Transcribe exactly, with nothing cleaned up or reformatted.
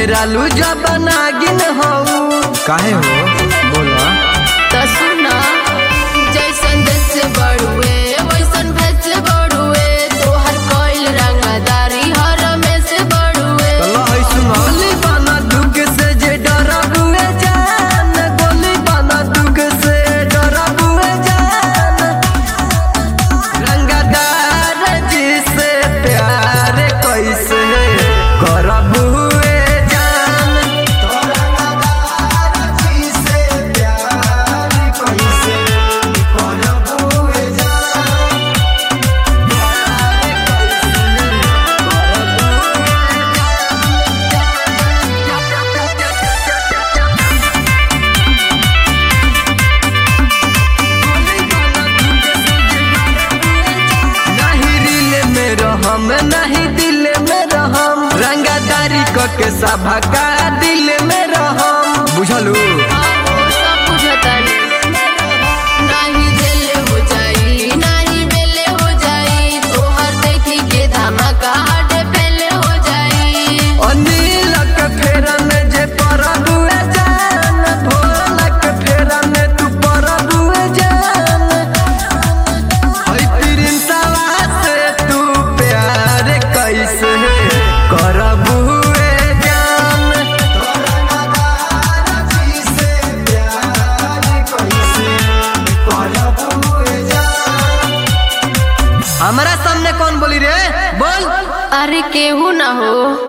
डेरालू जब नागिन हो काहे हो बोला त सुना जैसन देश से बड़ुए वैसन भेद से बड़ुए तोहर कोइल रंगदारी हर में से बड़ुए गोली बाना दुख से जे डरा बुए जान गोली बाना दुख से डरा बुए जान रंगदार जी से प्यार कैसे करब हुए जान तो रंगदार जी से प्यार कैसे करब हुए जान नहीं रीले में रहम नहीं दिल में रहम रंगदारी क के सभा का दिल में रहम बुझलू आहो सब बुझतानी नाही जेल हो जाई नाही बेले हो जाई तोहर देखी के धमाका हटे पहले हो जाई अनिल के फेरा में जे परब हुए जान भोला के फेरा में तू परब हुए जान हई प्रिंसवा से तू प्यार कैसे करब हुए जान तो रंगदार जी से प्यार कैसे करब हुए जान हमारा सामने कौन बोली रे बोल अरे केहू ना हो।